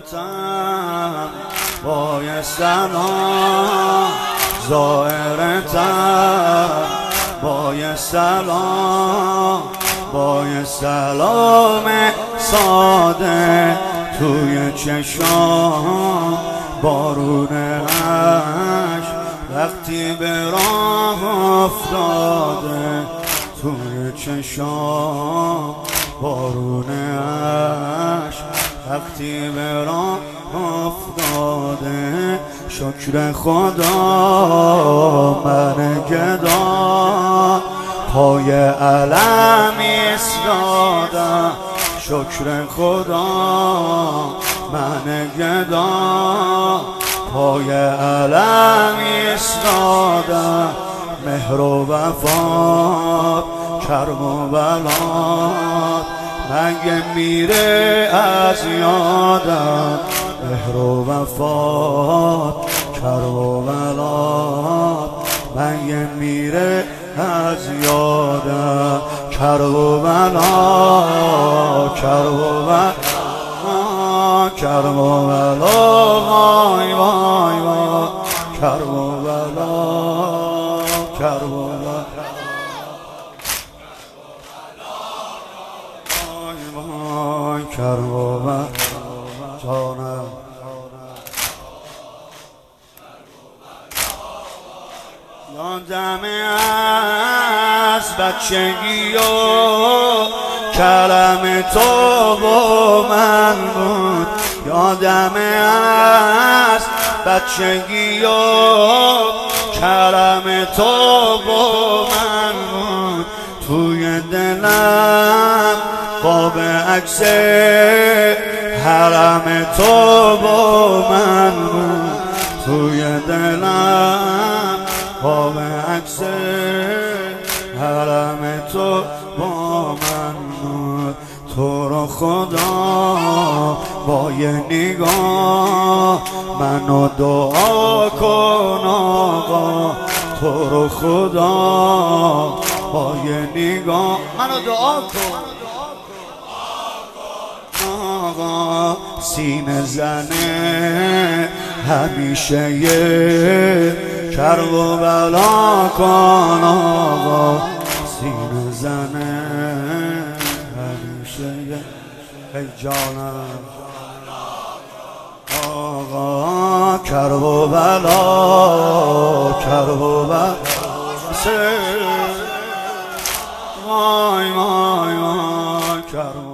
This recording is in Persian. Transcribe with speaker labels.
Speaker 1: زائرتم بای سلام، زائرتم بای سلام، بای سلام ساده توی چشام بارون عشق وقتی به راه افتاده، توی چشام بارون عشق وقتی به راه افتاده. شکر خدا من گدا پای علم ایستادم، شکر خدا من گدا پای علم ایستادم. مهر و وفا کرم و بلاد مگه میره از یادم، مهر و وفا کرم و بلاد مگه میره از یادم. کرم و بلا کرم و بلا کرم و بلا وای وای وای، کرم و بلا کرم و بلا وای کرم و بلا جانم. یادمه از بچگی و کلم تو با من بود، یادمه از بچگی و کلم تو با من بود. توی دلم قاب عکس حرم تو با من بود، توی دلم قاب عکس حرم تو با من بود. تو رو خدا با یه نگاه منو دعا کن آقا، تو رو خدا با یه نگاه منو دعا کن آقا. سینه زنه همیشه یه کرب و بلا کن آقا، سینه زنه همیشه یه ای جانم آقا. کرب و بلا کرب و بلا وای وای وای کرب